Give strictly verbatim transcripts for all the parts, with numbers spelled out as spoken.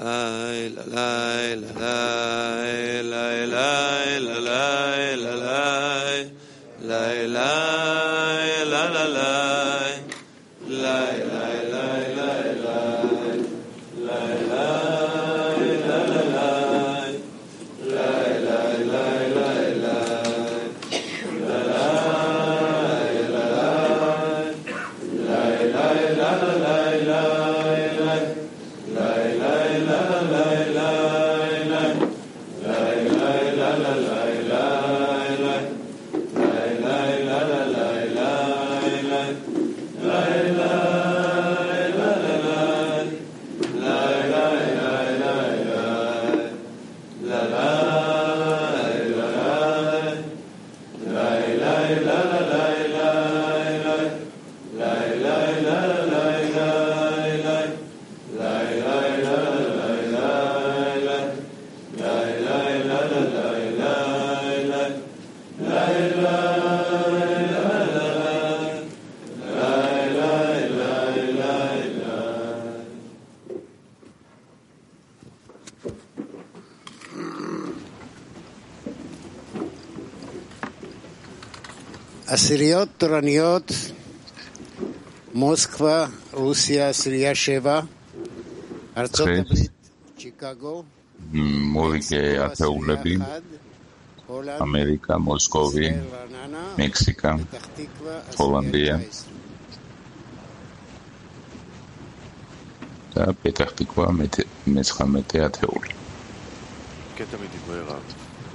עשיריות תורניות, מוסקבה, רוסיה, עשירייה שבע, ארצות הברית, צ'יקגו, מוריקי התאולבי, אמריקה, מוסקובי, מקסיקה, הולנדיה, פתח תקווה, מצחמתי התאול. קטע מדברי רב.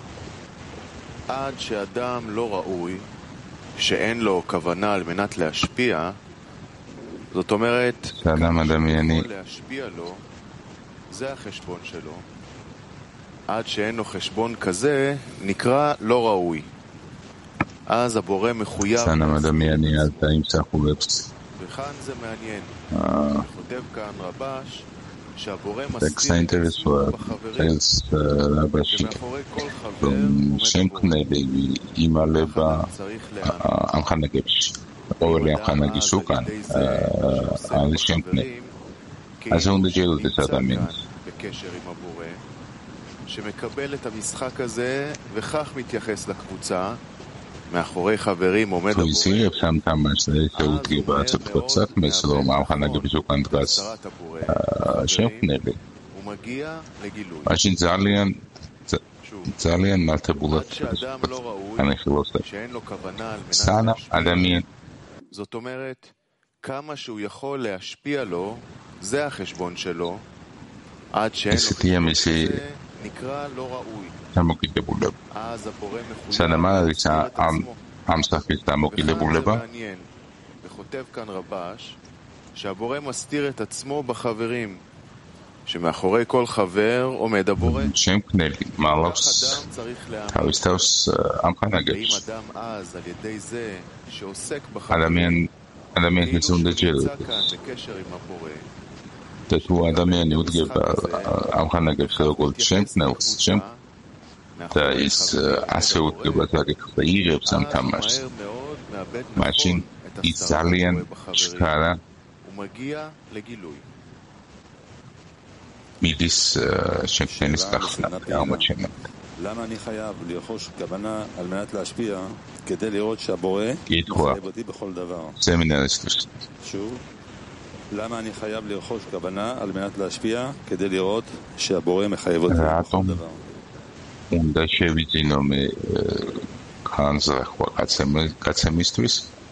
עד שאדם לא ראוי, שאין לו כוונה על מנת להשפיע, זאת אומרת, שאדם הדמייני להשפיע לו, זה החשבון שלו. עד שאין לו חשבון כזה, נקרא לא ראוי. אז הבורא מחויב. שאדם הדמייני על תאים סחובפס. וכאן זה מעניין. כותב כאן רבש, שהבורא מסתיר בחברים, שמאחורי כל חבר Ovdje Amhana Gisukan, ali Šemkne. אז הוא נג'ל את הדמין. בקשר עם הבורא, שמקבל את המשחק הזה, וכך מתייחס לקבוצה, מאחורי חברים עומד הבורא. הוא שם כמה שהות גיבה, זה קבוצת מסלום, Amhana Gisukan דגס Šemkne. הוא מגיע לגילוי. משין זליין, זליין מלטבולת. שאדם לא ראוי, שאין לו כוונה על מנת להשפיע. זאת אומרת, כמה שהוא יכול להשפיע לו, זה החשבון שלו, עד שאין לו חשבון כזה, נקרא לא ראוי. אז הבורא מחויב להסתיר את עצמו. וכאן זה מעניין. וכותב כאן רבש, שהבורא מסתיר את עצמו בחברים, שמאחורי כל חבר עומד הבורא. כך אדם צריך להאמין. ואם אדם אז על ידי זה שעוסק בחברים, כאילו שנמצא כאן בקשר עם הבורא, תתו אדמי udgeba Amhana Gisukan Šemknels, da is ასე udgeba ზაგექვა იღებს ამ თამაშს. მაშინ ის ძალიან შკარა მიდის შემქმნის გახსნა აღმოჩენა. למה אני חייב לרכוש כוונה על מנת להשפיע כדי לראות שהבורא מחייב אותי בכל דבר? סמינריסטוס. שוב, למה אני חייב לרכוש כוונה על מנת להשפיע כדי לראות שהבורא מחייב אותי בכל דבר? უნდა შევიძინო მე განზრახვა კაცემისთვის.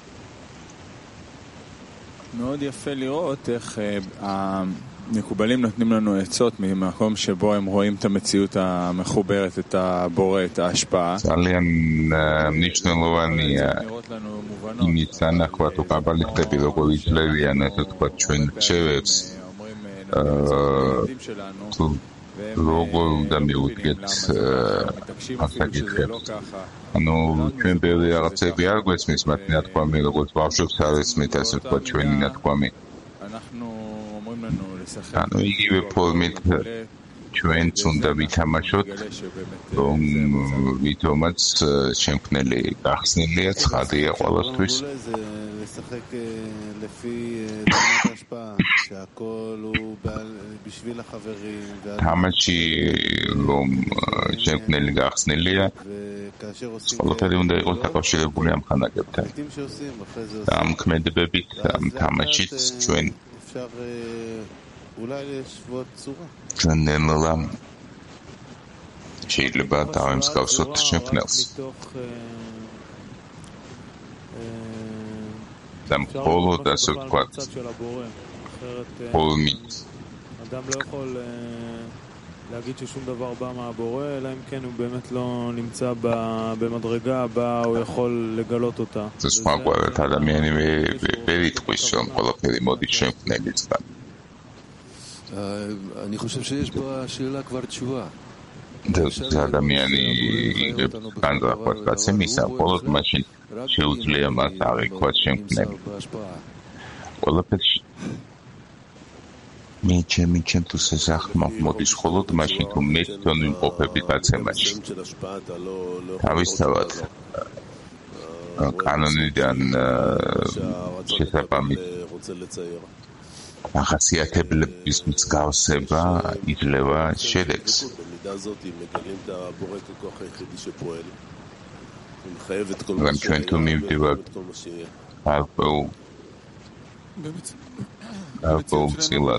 מאוד יפה לראות איך המקובלים נותנים לנו עצות ממקום שבו הם רואים את המציאות המחוברת, את הבורא, את ההשפעה. ძალიან მნიშვნელოვანია იმის თანახმად თუ კაბალისტები როგორ იძლევიან ასე თქვა ჩვენ რჩევებს როგორ უნდა მივუდგეთ ასაკითხებს. ანუ ჩვენ ბევრი რაღაცები არ გვესმის მათ ნათქვამი, როგორც ბავშვებს არ ესმით ასე თქვა ჩვენი ნათქვამი. ანუ იგივე ფორმით ჩვენც უნდა ვითამაშოთ, რომ ვითომაც შემქმნელი გახსნილია, ცხადია ყველასთვის. თამაში რომ შემქმნელი გახსნილია, ყველაფერი უნდა იყოს დაკავშირებული ამ ხანაკებთან. და ამ ქმედებებით, ამ თამაშით ჩვენ ჩვენ ნელა შეიძლება დავემსგავსოთ შემქმნელს. და მხოლოდ ასე ვთქვათ, פולמית. אדם לא יכול להגיד ששום דבר בא מהבורא, אלא אם כן הוא באמת לא נמצא במדרגה הבאה, הוא יכול לגלות אותה. זה ספק את הדמייני ולהתחוש שם כל הפעמים מאוד שמכנלית כאן. אני חושב שיש בשאלה כבר תשובה. זה הדמייני כאן זה הפרט בעצמיסה, כל עוד משין שהוצליה מהתארי כבר שמכנלית. כל הפעמים მე ჩემი ჩემთვის ეს ახმა მოდის მხოლოდ მაშინ თუ მე თვითონ ვიმყოფები დაცემაში. თავისთავად კანონიდან შესაბამით ახასიათებლების მსგავსება იძლევა შედეგს. მაგრამ ჩვენ თუ მივდივართ არბეულ Απόψილად.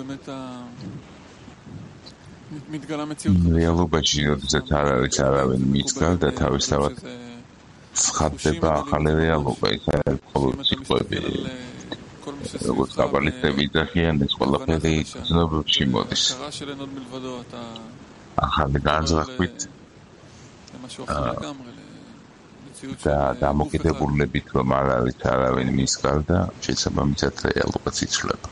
რეალობაში როდესაც არ არის არავინ მიწდა და თავისთავად ცხადდება ახალი რეალობა, ის არის მხოლოდ სიტყვები. როგორც კაბალისტები იძახიან, ეს ყველაფერი ცნობებში მოდის. ახალი განზრახვით და დამოკიდებულებით რომ არ არის არავინ მის გარდა, შესაბამისად რეალობაც იცვლება.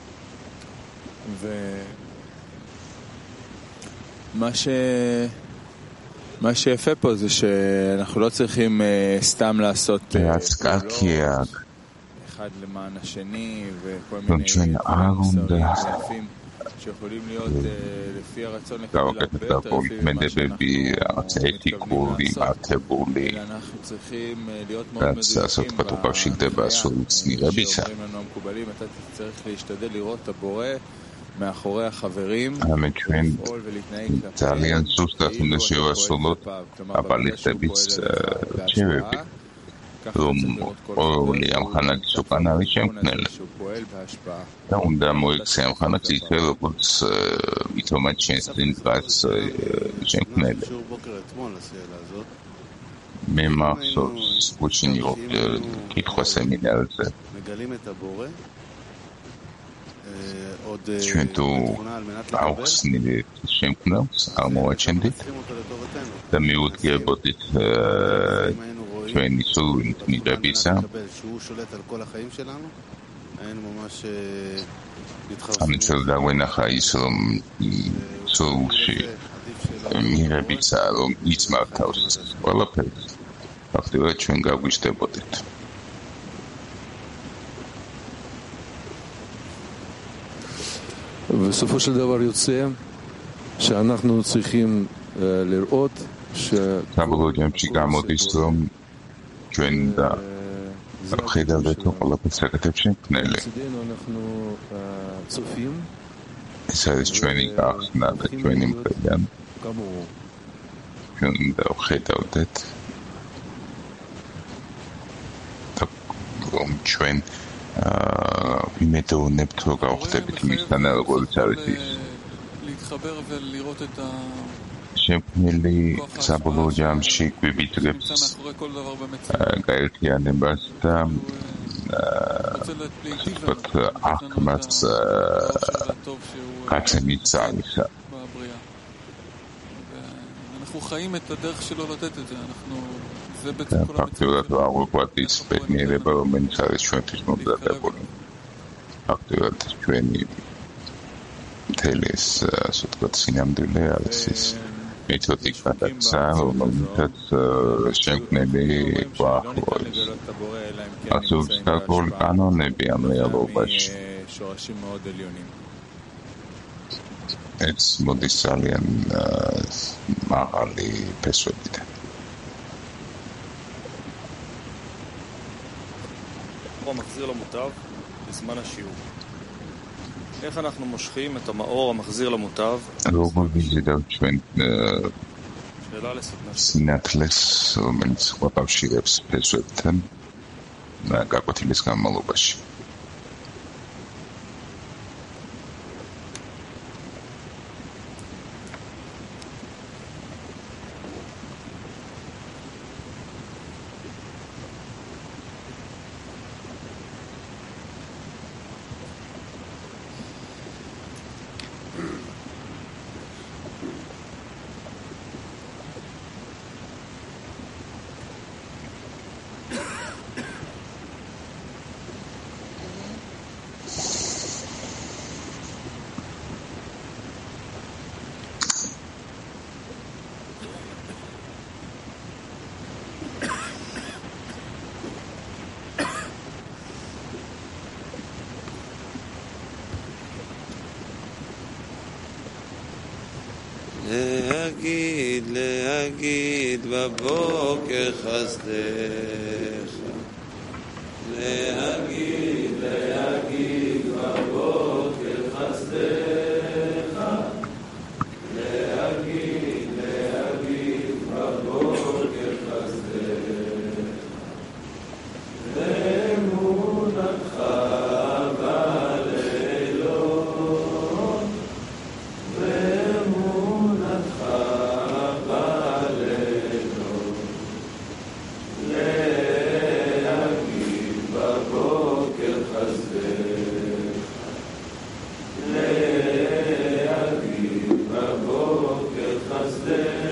מה שיפה פה זה שאנחנו לא צריכים סתם לעשות אחד למען השני וכל מיני מסרים יפים שיכולים להיות לפי הרצון לקבל הרבה יותר לפי מה שאנחנו אתיקולי, מעטבולי, אנחנו צריכים להיות מאוד מדויקים שאומרים לנו המקובלים, אתה צריך להשתדל לראות את הבורא מאחורי החברים, לפעול ולהתנהג ძალიან ზუსტად უნდა შევასრულოთ აბალისტების რჩევები, რომ ყოველი ამ ხანაკის უკან არის შემქმნელი და უნდა მოიქცე ამ ხანაკს ისე, როგორც ვითომაც ჩვენს წინ დგას შემქმნელი. მე მახსოვს გუჩინი კითხვა სემინარზე. ჩვენ თუ აუხსნილი შემქმნელს აღმოვაჩენდით და მიუდგებოდით ჩვენი სულით მიღებისა, ამიტომ დაგვენახა ის, რომ სულში მიღებისა, რომ იწმართავს ყველაფერს, ფაქტობრივად ჩვენ გაგვიჩნდებოდით. בסופו של דבר יוצא שאנחנו צריכים לראות საბოლოო ჯამში გამოდის რომ ჩვენ და ხედავთ რომ ყველაფერს აკეთებს შემქმნელი. ეს არის ჩვენი გახსნა და ჩვენი მხრიდან ჩვენ და ხედავთ რომ ჩვენ ვიმედოვნებთ რომ გავხდებით მისთან როგორც არის ის להתחבר ולראות את ה შემქმნელი საბოლოო ჯამში გვიბიძგებს გაერთიანებას და აღქმას გაცემით ძალისა. אנחנו חיים את הדרך שלו לתת את זה. אנחנו זה בעצם כל המציאות. פרקטיות ის ბედნიერება რომელიც არის ჩვენთვის მომზადებული. ფაქტობრივად ჩვენი მთელი ეს ასე ვთქვათ სინამდვილე არის ის მეთოდიკაც, რომელსაც შემქმნელი გვაახლოებს. ასე ვსკარგული კანონები ამ რეალობაში. ეს მოდის ძალიან მაღალი ფესვებიდან. הוא מחזיר למוטב בזמן השיעור. איך אנחנו מושכים את המאור המחזיר למוטב? როგორ ვიზიდავ ჩვენ სინათლეს, რომელიც ყვავშირებს ფესვებთან გაკვეთილის განმავლობაში. להגיד, להגיד בבוקר חסדך, להגיד, להגיד בבוקר חסדך, להגיד, להגיד בבוקר חסדך, לאמונתך בלילות, לאמונתך בלילות, להגיד בבוקר חסדך, להגיד בבוקר חסדך.